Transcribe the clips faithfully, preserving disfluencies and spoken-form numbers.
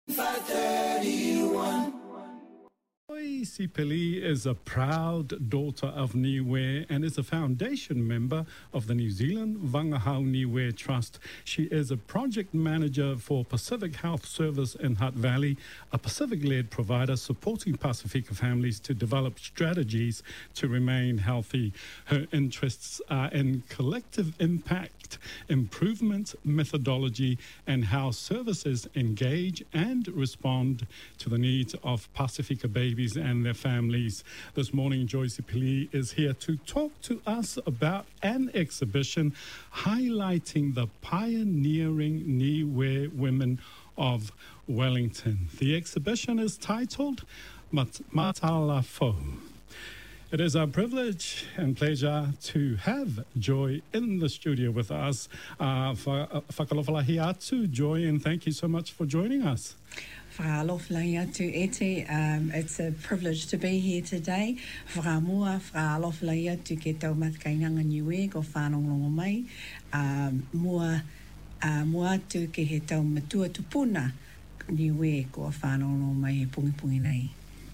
five thirty-one. Joy Sipili is a proud daughter of Niue and is a foundation member of the New Zealand Wangahau Niue Trust. She is a project manager for Pacific Health Service in Hutt Valley, a Pacific-led provider supporting Pasifika families to develop strategies to remain healthy. Her interests are in collective impact, improvement methodology, and how services engage and respond to the needs of Pasifika babies and their families. This morning, Joy Sipili is here to talk to us about an exhibition highlighting the pioneering Niue women of Wellington. The exhibition is titled Mat- Matala Fo. It is our privilege and pleasure to have Joy in the studio with us. Uh, Whakalofalahi atu, Joy, and thank you so much for joining us. Whakalofalahi atu, Ete. Um, it's a privilege to be here today. Whakamua, whakalofalahi atu ke tau matakainanga Niue ko whanongongo mai. Um, mua, uh, mua atu ke he tau matua tupuna Niue ko whanongongo mai he pungi pungi nei.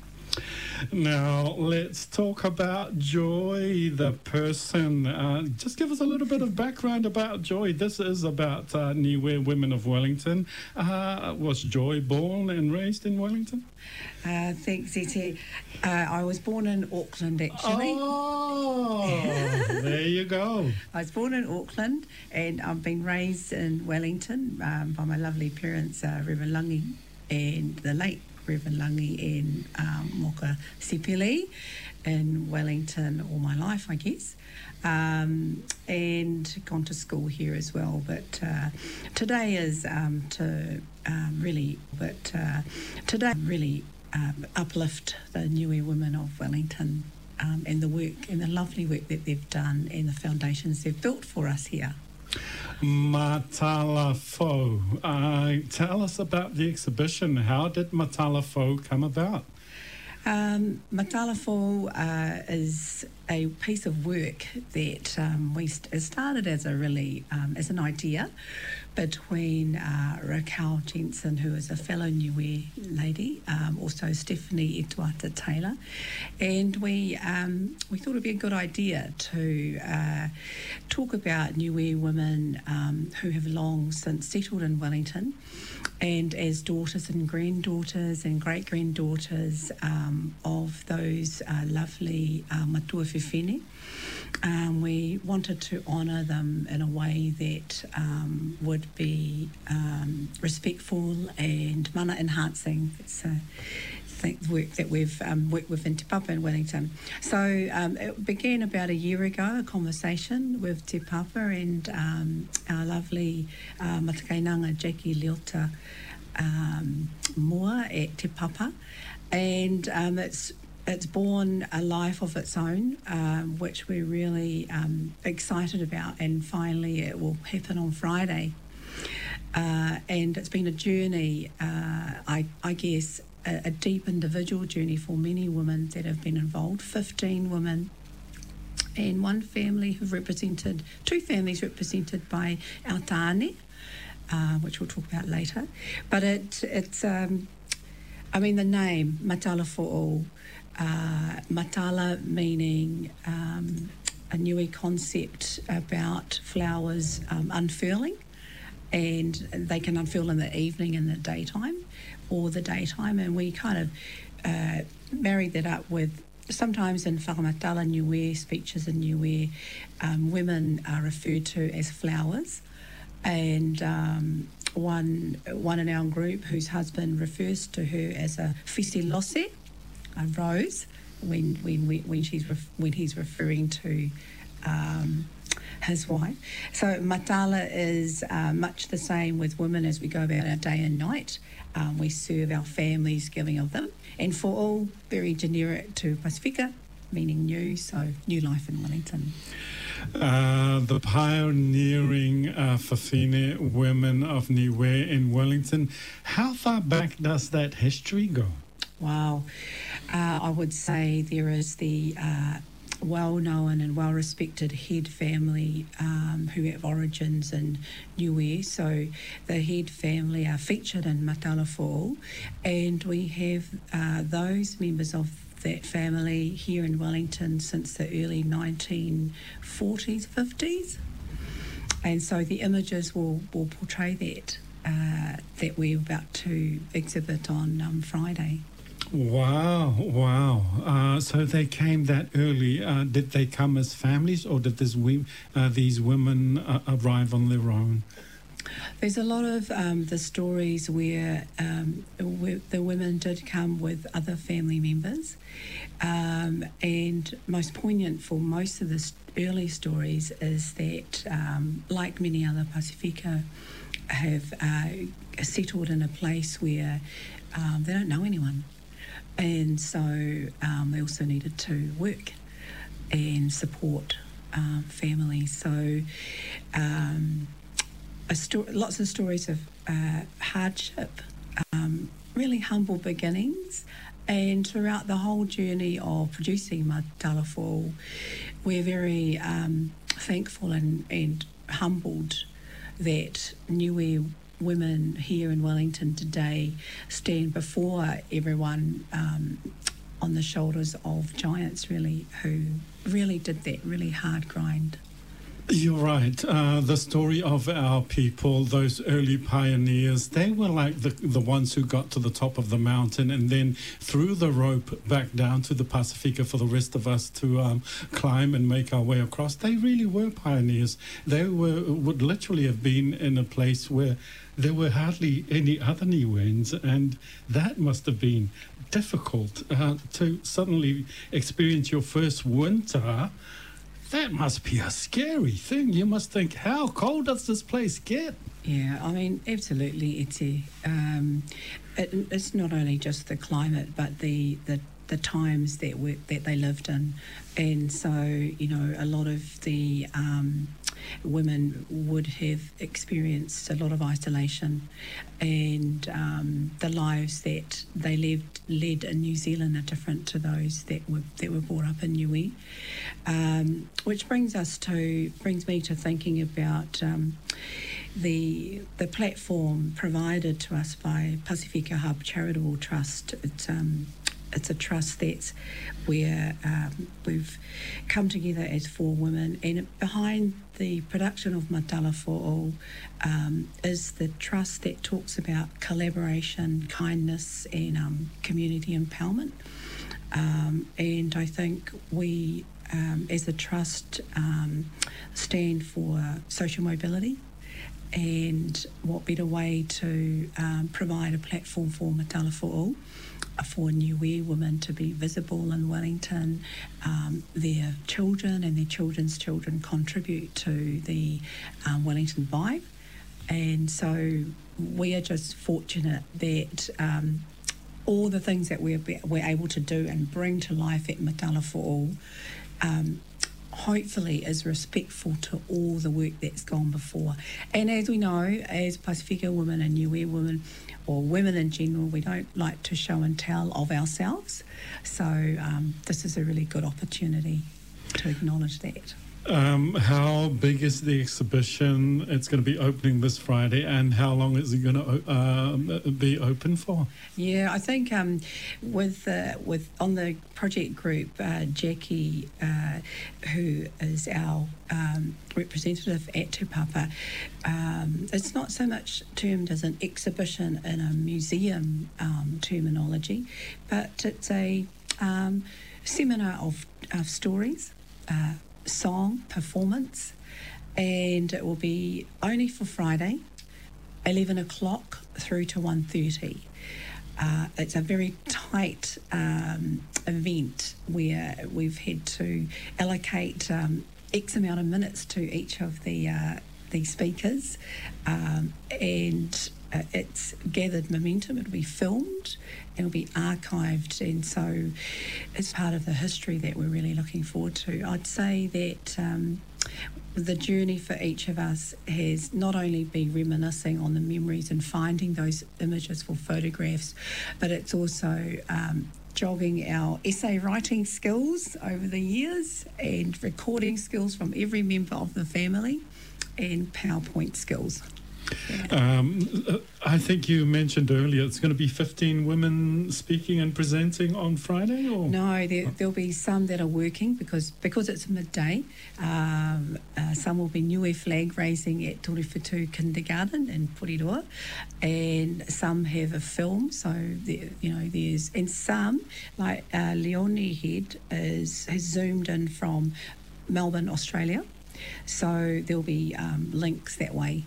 Now, let's talk about Joy, the person. Uh, just give us a little bit of background about Joy. This is about uh, Niue Women of Wellington. Uh, was Joy born and raised in Wellington? Uh, thanks, Ete. Uh, I was born in Auckland, actually. Oh, there you go. I was born in Auckland, and I've been raised in Wellington um, by my lovely parents, uh, Reverend Langi and the late Reverend Langi and um, Moka Sipili in Wellington all my life, I guess, um, and gone to school here as well. But uh, today is um, to um, really, but uh, today really um, uplift the Niue women of Wellington um, and the work and the lovely work that they've done and the foundations they've built for us here. Matala Fo. Uh, tell us about the exhibition. How did Matala Fo come about? Um, Matala Fo uh, is a piece of work that um, we st- started as a really um, as an idea between uh, Raquel Jensen, who is a fellow Niue lady, um, also Stephanie Etuata Taylor, and we um, we thought it'd be a good idea to uh, talk about Niue women um, who have long since settled in Wellington, and as daughters and granddaughters and great granddaughters um, of those uh, lovely uh, matua whiwhine. Um, we wanted to honour them in a way that um, would be um, respectful and mana enhancing. It's a thing, work that we've um, worked with in Te Papa in Wellington. So um, it began about a year ago, a conversation with Te Papa and um, our lovely uh, matakainanga Jackie Leota um, Moore at Te Papa, and um, it's It's born a life of its own, um, which we're really um, excited about, and finally it will happen on Friday. Uh, and it's been a journey, uh, I, I guess, a, a deep individual journey for many women that have been involved, fifteen women, and one family who've represented, two families represented by our tāne, uh, which we'll talk about later. But it, it's, um, I mean, the name, Matala for All, Uh, matala meaning um, a Niue concept about flowers um, unfurling, and they can unfurl in the evening and the daytime, or the daytime, and we kind of uh, married that up with sometimes in whakamatala Niue, speeches in Niue, um, women are referred to as flowers, and um, one one in our group whose husband refers to her as a whisilose, a rose, when when we, when she's ref, when he's referring to um, his wife. So matala is uh, much the same with women as we go about our day and night. Um, we serve our families, giving of them, and for all, very generic to Pasifika, meaning new. So new life in Wellington. Uh, the pioneering uh, whiwhine women of Niue in Wellington. How far back does that history go? Wow. Uh, I would say there is the uh, well-known and well-respected Head family um, who have origins in Niue. So the Head family are featured in Matalafo'ou, and we have uh, those members of that family here in Wellington since the early nineteen forties, fifties. And so the images will, will portray that, uh, that we're about to exhibit on um, Friday. Wow, wow. Uh, so they came that early. Uh, did they come as families, or did this we, uh, these women uh, arrive on their own? There's a lot of um, the stories where, um, where the women did come with other family members, um, and most poignant for most of the st- early stories is that, um, like many other Pasifika, have uh, settled in a place where um, they don't know anyone, and so um, they also needed to work and support um, families. So. Um, A sto- lots of stories of uh, hardship, um, really humble beginnings, and throughout the whole journey of producing Matalafo'ou, we're very um, thankful and, and humbled that Niue women here in Wellington today stand before everyone um, on the shoulders of giants, really, who really did that really hard grind. You're right. Uh, the story of our people, those early pioneers, they were like the the ones who got to the top of the mountain and then threw the rope back down to the Pasifika for the rest of us to um, climb and make our way across. They really were pioneers. They were would literally have been in a place where there were hardly any other Niueans, and that must have been difficult uh, to suddenly experience your first winter. That must be a scary thing. You must think, how cold does this place get? Yeah, I mean, absolutely, Iti. Um, it, it's not only just the climate, but the, the, the times that we, that they lived in. And so, you know, a lot of the um, women would have experienced a lot of isolation, and um, the lives that they lived led in New Zealand are different to those that were that were brought up in Niue. Um, which brings us to brings me to thinking about um, the the platform provided to us by Pasifika Hub Charitable Trust. It's um, It's a trust that's where um, we've come together as four women, and behind the production of Matalafo'ou um, is the trust that talks about collaboration, kindness, and um, community empowerment. Um, and I think we, um, as a trust, um, stand for social mobility. And what better way to um, provide a platform for Matalafo'ou, for Niue women to be visible in Wellington. Um, their children and their children's children contribute to the um, Wellington vibe. And so we are just fortunate that um, all the things that we're, we're able to do and bring to life at Matalafo'ou um, hopefully is respectful to all the work that's gone before. And as we know, as Pasifika women and Niue women, or women in general, we don't like to show and tell of ourselves. So um, this is a really good opportunity to acknowledge that. Um, how big is the exhibition? It's going to be opening this Friday, and how long is it going to uh, be open for? Yeah, I think um, with uh, with on the project group, uh, Jackie, uh, who is our um, representative at Te Papa, um, it's not so much termed as an exhibition in a museum um, terminology, but it's a um, seminar of, of stories, uh, song, performance, and it will be only for Friday, eleven o'clock through to one thirty. Uh, it's a very tight um, event where we've had to allocate um, X amount of minutes to each of the uh, the speakers, um, and uh, it's gathered momentum. It'll be filmed and it'll be archived, and so it's part of the history that we're really looking forward to. I'd say that um, the journey for each of us has not only been reminiscing on the memories and finding those images for photographs, but it's also um, jogging our essay writing skills over the years and recording skills from every member of the family and PowerPoint skills. Yeah. Um, I think you mentioned earlier it's going to be fifteen women speaking and presenting on Friday? Or? No, there, there'll be some that are working because because it's midday. Um, uh, some will be niue flag raising at Torefutu Kindergarten in Porirua, and some have a film. So there, you know, there's and some like uh, Leonie Head is has zoomed in from Melbourne, Australia. So there'll be um, links that way.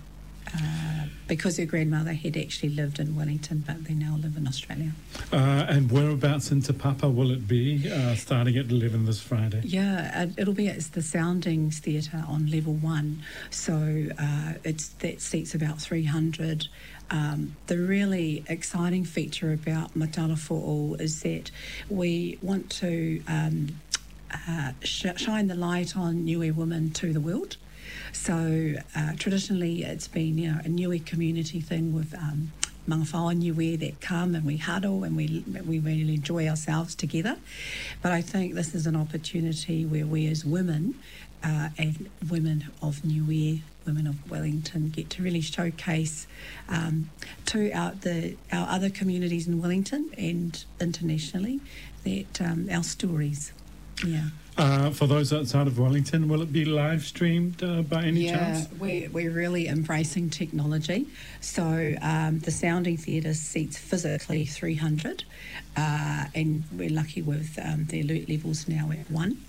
Uh, because her grandmother had actually lived in Wellington, but they now live in Australia. Uh, and whereabouts in Te Papa will it be, uh, starting at eleven this Friday? Yeah, uh, it'll be at the Soundings Theatre on level one. So uh, it's that seats about three hundred. Um, the really exciting feature about Matala for All is that we want to um, uh, sh- shine the light on niue women to the world. So uh, traditionally it's been, you know, a niue community thing with um, mga whaua niue that come and we huddle and we we really enjoy ourselves together. But I think this is an opportunity where we as women uh, and women of niue, women of Wellington, get to really showcase um, to our, the, our other communities in Wellington and internationally that um, our stories. Yeah. Uh, for those outside of Wellington, will it be live streamed uh, by any yeah, chance? Yeah, we're, we're really embracing technology. So um, the Sounding Theatre seats physically three hundred, uh, and we're lucky with um, the alert levels now at one.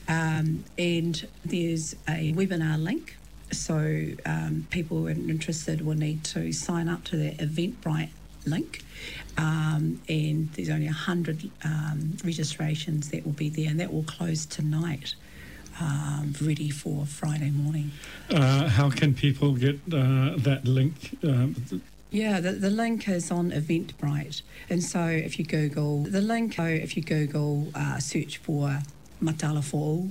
Um, and there's a webinar link. So um, people who are interested will need to sign up to the Eventbrite link. Um, and there's only one hundred um, registrations that will be there, and that will close tonight, um, ready for Friday morning. Uh, how can people get uh, that link? Um, Yeah, the, the link is on Eventbrite. And so if you Google the link, so if you Google uh, search for Matala for All,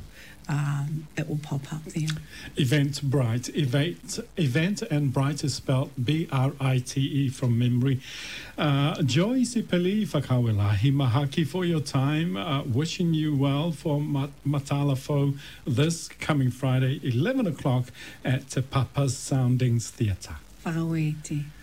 Um, it will pop up there. Eventbrite. Event, event and Bright is spelled B R I T E from memory. Uh, Joy Sipeli Whakawelahi, mahaki for your time. Uh, wishing you well for Mat- Matala Fo this coming Friday, eleven o'clock at Te Papa's Soundings Theatre. Whakawete.